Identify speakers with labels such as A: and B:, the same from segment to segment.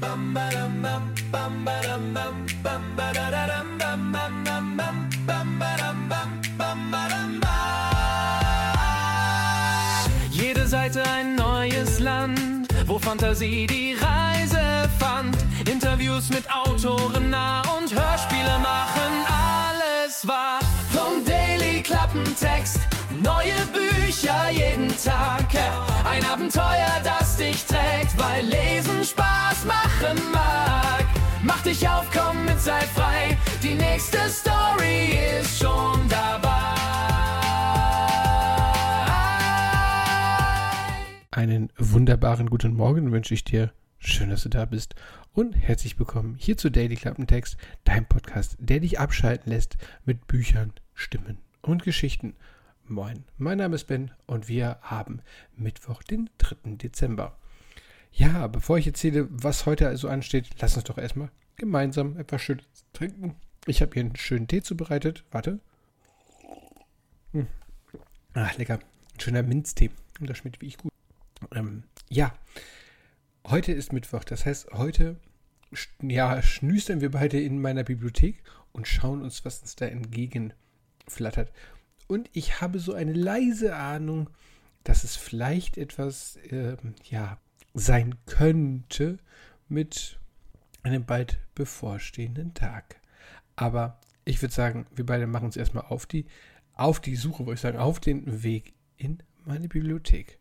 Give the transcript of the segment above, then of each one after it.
A: Jede Seite ein neues Land, wo Fantasie die Reise fand. Interviews mit Autoren nah und Hörspiele machen alles wahr. Vom Daily Klappentext, neue Bücher jeden Tag. Ein Abenteuer, das dich trägt, weil Lesen Spaß machen mag. Mach dich auf, komm mit, sei frei, die nächste Story ist schon dabei.
B: Einen wunderbaren guten Morgen wünsche ich dir. Schön, dass du da bist und herzlich willkommen hier zu Daily Klappentext, dein Podcast, der dich abschalten lässt mit Büchern, Stimmen und Geschichten. Moin, mein Name ist Ben und wir haben Mittwoch, den 3. Dezember. Ja, bevor ich erzähle, was heute also ansteht, lass uns doch erstmal gemeinsam etwas Schönes trinken. Ich habe hier einen schönen Tee zubereitet. Warte. Lecker. Ein schöner Minztee. Und das schmeckt wirklich gut. Heute ist Mittwoch. Das heißt, heute schnüstern wir beide in meiner Bibliothek und schauen uns, was uns da entgegenflattert. Und ich habe so eine leise Ahnung, dass es vielleicht etwas sein könnte mit einem bald bevorstehenden Tag. Aber ich würde sagen, wir beide machen uns erstmal auf die Suche, würde ich sagen, auf den Weg in meine Bibliothek.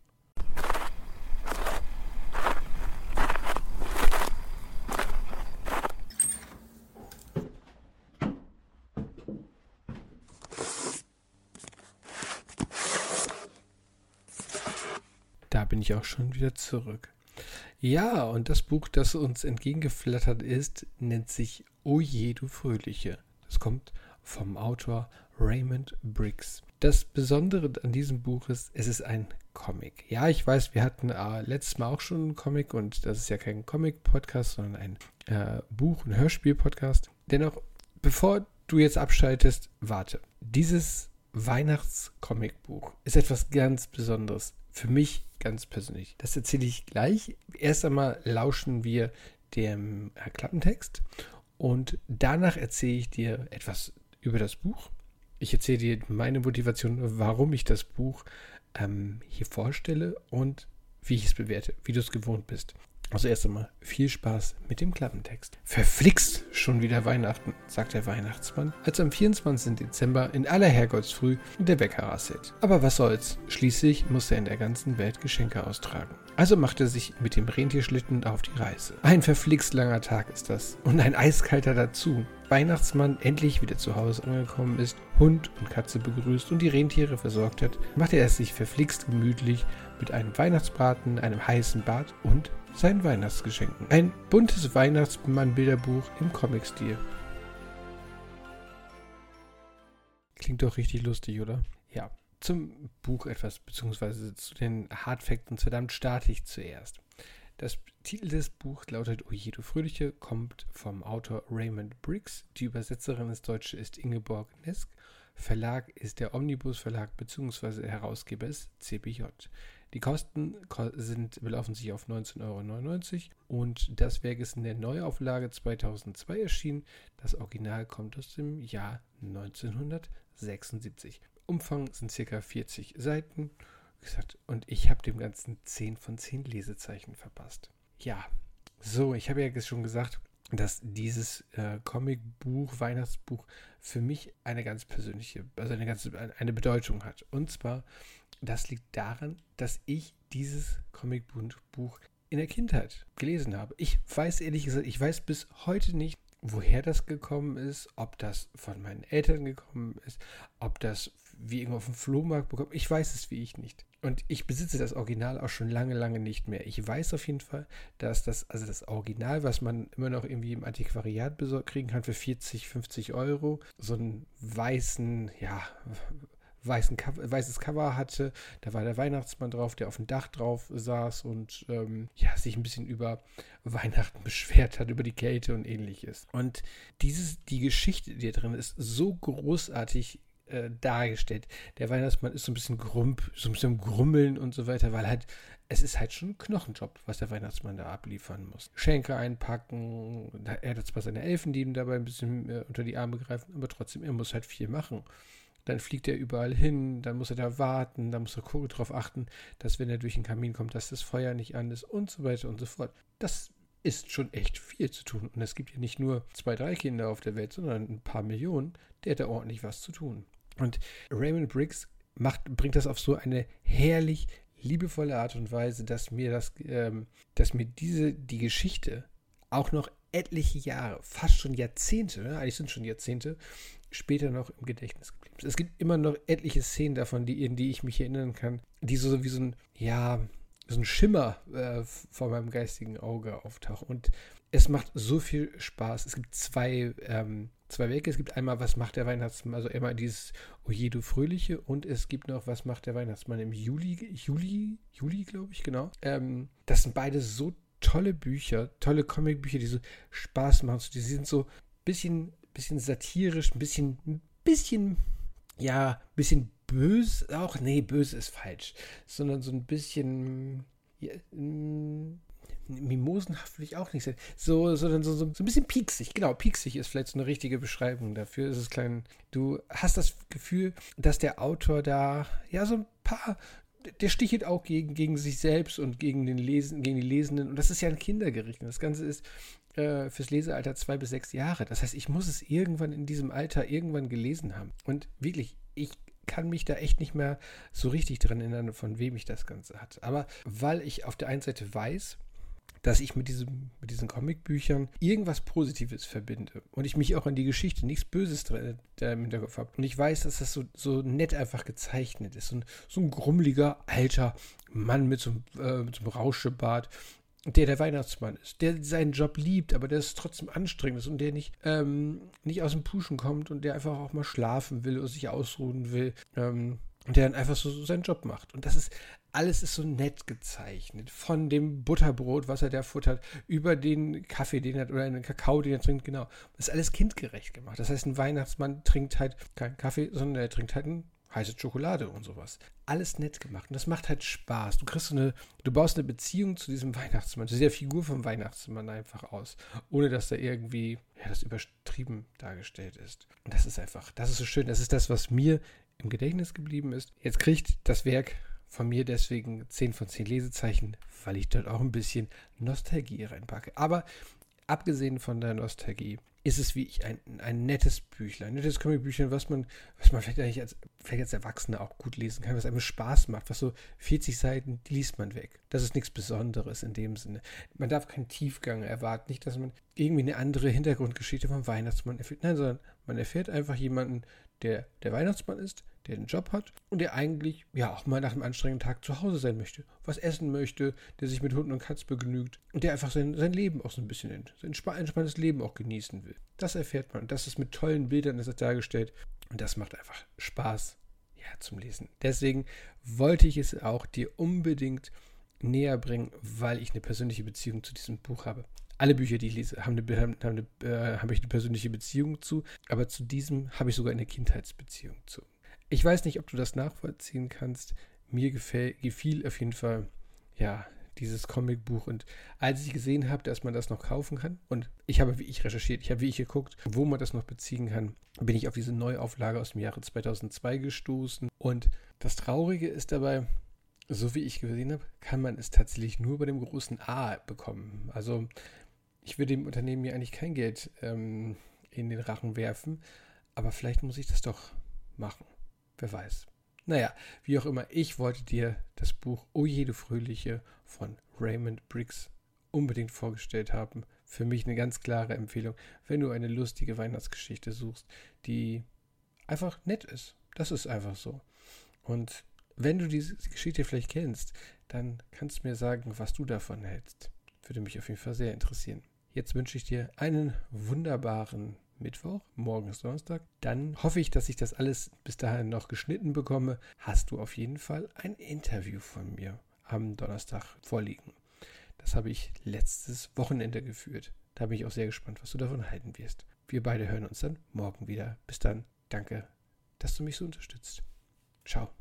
B: Da bin ich auch schon wieder zurück. Ja, und das Buch, das uns entgegengeflattert ist, nennt sich O je, du Fröhliche. Das kommt vom Autor Raymond Briggs. Das Besondere an diesem Buch ist, es ist ein Comic. Ja, ich weiß, wir hatten letztes Mal auch schon einen Comic und das ist ja kein Comic-Podcast, sondern ein Buch- und Hörspiel-Podcast. Dennoch, bevor du jetzt abschaltest, warte. Dieses Weihnachts-Comic-Buch ist etwas ganz Besonderes. Für mich ganz persönlich. Das erzähle ich gleich. Erst einmal lauschen wir dem Klappentext und danach erzähle ich dir etwas über das Buch. Ich erzähle dir meine Motivation, warum ich das Buch hier vorstelle und wie ich es bewerte, wie du es gewohnt bist. Also erst einmal viel Spaß mit dem Klappentext. Verflixt, schon wieder Weihnachten, sagt der Weihnachtsmann, als am 24. Dezember in aller Herrgottsfrüh der Wecker rasselt. Aber was soll's, schließlich muss er in der ganzen Welt Geschenke austragen. Also macht er sich mit dem Rentierschlitten auf die Reise. Ein verflixt langer Tag ist das und ein eiskalter dazu. Weihnachtsmann endlich wieder zu Hause angekommen ist, Hund und Katze begrüßt und die Rentiere versorgt hat, macht er es sich verflixt gemütlich mit einem Weihnachtsbraten, einem heißen Bad und seinen Weihnachtsgeschenken. Ein buntes Weihnachtsmann-Bilderbuch im Comic-Stil. Klingt doch richtig lustig, oder? Ja, zum Buch etwas, beziehungsweise zu den Hardfacts und verdammt starte ich zuerst. Das Titel des Buchs lautet O je, du Fröhliche, kommt vom Autor Raymond Briggs. Die Übersetzerin ins Deutsche ist Ingeborg Nesk. Verlag ist der Omnibus Verlag, beziehungsweise Herausgeber ist CBJ. Die Kosten belaufen sich auf 19,99 € und das Werk ist in der Neuauflage 2002 erschienen. Das Original kommt aus dem Jahr 1976. Umfang sind ca. 40 Seiten. Wie gesagt, und ich habe dem Ganzen 10 von 10 Lesezeichen verpasst. Ja, so, ich habe ja schon gesagt, dass dieses Comicbuch, Weihnachtsbuch für mich eine ganz persönliche, also eine Bedeutung hat. Und zwar, das liegt daran, dass ich dieses Comicbuch in der Kindheit gelesen habe. Ich weiß ehrlich gesagt, ich weiß bis heute nicht, woher das gekommen ist, ob das von meinen Eltern gekommen ist, ob das wie irgendwo auf dem Flohmarkt bekommen. Ich weiß es wie ich nicht. Und ich besitze das Original auch schon lange, lange nicht mehr. Ich weiß auf jeden Fall, dass das Original, was man immer noch irgendwie im Antiquariat kriegen kann für 40, 50 €, so einen weißes Cover hatte. Da war der Weihnachtsmann drauf, der auf dem Dach drauf saß und sich ein bisschen über Weihnachten beschwert hat, über die Kälte und ähnliches. Und die Geschichte, die da drin ist, so großartig dargestellt. Der Weihnachtsmann ist so ein bisschen so ein bisschen grummeln und so weiter, weil halt, es ist halt schon ein Knochenjob, was der Weihnachtsmann da abliefern muss. Schenke einpacken, er hat zwar seine Elfen, die ihm dabei ein bisschen unter die Arme greifen, aber trotzdem, er muss halt viel machen. Dann fliegt er überall hin, dann muss er da warten, dann muss er darauf achten, dass wenn er durch den Kamin kommt, dass das Feuer nicht an ist und so weiter und so fort. Das ist schon echt viel zu tun. Und es gibt ja nicht nur 2, 3 Kinder auf der Welt, sondern ein paar Millionen, der hat da ordentlich was zu tun. Und Raymond Briggs bringt das auf so eine herrlich liebevolle Art und Weise, dass mir die Geschichte auch noch etliche Jahre, fast schon Jahrzehnte, ne? Eigentlich sind es schon Jahrzehnte, später noch im Gedächtnis geblieben ist. Es gibt immer noch etliche Szenen davon, in die ich mich erinnern kann, die so wie so ein Schimmer vor meinem geistigen Auge auftauchen. Und es macht so viel Spaß. Es gibt zwei Werke. Es gibt einmal, was macht der Weihnachtsmann, also immer dieses Oje, du Fröhliche, und es gibt noch, was macht der Weihnachtsmann im Juli, glaube ich, genau. Das sind beide so tolle Bücher, tolle Comicbücher, die so Spaß machen. Die sind so ein bisschen satirisch, ein bisschen böse, auch, nee, böse ist falsch, sondern so ein bisschen, mimosenhaft will ich auch nicht sagen, sondern so ein bisschen pieksig, genau, pieksig ist vielleicht so eine richtige Beschreibung dafür, ist es klein, du hast das Gefühl, dass der Autor da, ja, so ein paar, der stichelt auch gegen sich selbst und gegen die Lesenden, und das ist ja an Kinder gerichtet, das Ganze ist fürs Lesealter 2 bis 6 Jahre. Das heißt, ich muss es irgendwann in diesem Alter gelesen haben. Und wirklich, ich kann mich da echt nicht mehr so richtig dran erinnern, von wem ich das Ganze hatte. Aber weil ich auf der einen Seite weiß, dass ich mit diesen Comicbüchern irgendwas Positives verbinde und ich mich auch an die Geschichte nichts Böses im Hinterkopf habe. Und ich weiß, dass das so nett einfach gezeichnet ist. So ein grummeliger, alter Mann mit so einem Rauschebart, der Weihnachtsmann ist, der seinen Job liebt, aber der es trotzdem anstrengend ist und der nicht aus dem Puschen kommt und der einfach auch mal schlafen will oder sich ausruhen will, und der dann einfach so seinen Job macht. Und alles ist so nett gezeichnet. Von dem Butterbrot, was er da futtert, über den Kaffee, den er oder den Kakao, den er trinkt, genau. Das ist alles kindgerecht gemacht. Das heißt, ein Weihnachtsmann trinkt halt keinen Kaffee, sondern er trinkt halt eine heiße Schokolade und sowas. Alles nett gemacht. Und das macht halt Spaß. Du baust eine Beziehung zu diesem Weihnachtsmann, zu dieser Figur vom Weihnachtsmann einfach aus. Ohne dass da irgendwie, ja, das übertrieben dargestellt ist. Und das ist so schön. Das ist das, was mir im Gedächtnis geblieben ist. Jetzt kriegt das Werk von mir deswegen 10 von 10 Lesezeichen, weil ich dort auch ein bisschen Nostalgie reinpacke. Aber abgesehen von der Nostalgie ist es wie ich ein nettes Büchlein, ein nettes Comicbüchlein, was man vielleicht eigentlich als Erwachsener auch gut lesen kann, was einem Spaß macht, was so 40 Seiten, die liest man weg. Das ist nichts Besonderes in dem Sinne. Man darf keinen Tiefgang erwarten, nicht, dass man irgendwie eine andere Hintergrundgeschichte vom Weihnachtsmann erfährt. Nein, sondern man erfährt einfach jemanden, der Weihnachtsmann ist, der einen Job hat und der eigentlich ja auch mal nach einem anstrengenden Tag zu Hause sein möchte, was essen möchte, der sich mit Hund und Katz begnügt und der einfach sein Leben auch so ein bisschen, sein entspanntes Leben auch genießen will. Das erfährt man und das ist mit tollen Bildern dargestellt und das macht einfach Spaß, ja, zum Lesen. Deswegen wollte ich es auch dir unbedingt näher bringen, weil ich eine persönliche Beziehung zu diesem Buch habe. Alle Bücher, die ich lese, habe ich eine persönliche Beziehung zu, aber zu diesem habe ich sogar eine Kindheitsbeziehung zu. Ich weiß nicht, ob du das nachvollziehen kannst. Mir gefiel auf jeden Fall, ja, dieses Comicbuch. Und als ich gesehen habe, dass man das noch kaufen kann, und ich habe wie ich recherchiert, ich habe wie ich geguckt, wo man das noch beziehen kann, bin ich auf diese Neuauflage aus dem Jahre 2002 gestoßen. Und das Traurige ist dabei, so wie ich gesehen habe, kann man es tatsächlich nur bei dem großen A bekommen. Also ich würde dem Unternehmen ja eigentlich kein Geld in den Rachen werfen, aber vielleicht muss ich das doch machen. Wer weiß. Naja, wie auch immer, ich wollte dir das Buch Oje, du Fröhliche von Raymond Briggs unbedingt vorgestellt haben. Für mich eine ganz klare Empfehlung, wenn du eine lustige Weihnachtsgeschichte suchst, die einfach nett ist. Das ist einfach so. Und wenn du diese Geschichte vielleicht kennst, dann kannst du mir sagen, was du davon hältst. Würde mich auf jeden Fall sehr interessieren. Jetzt wünsche ich dir einen wunderbaren Mittwoch, morgen ist Donnerstag. Dann hoffe ich, dass ich das alles bis dahin noch geschnitten bekomme. Hast du auf jeden Fall ein Interview von mir am Donnerstag vorliegen. Das habe ich letztes Wochenende geführt. Da bin ich auch sehr gespannt, was du davon halten wirst. Wir beide hören uns dann morgen wieder. Bis dann. Danke. dass du mich so unterstützt. Ciao.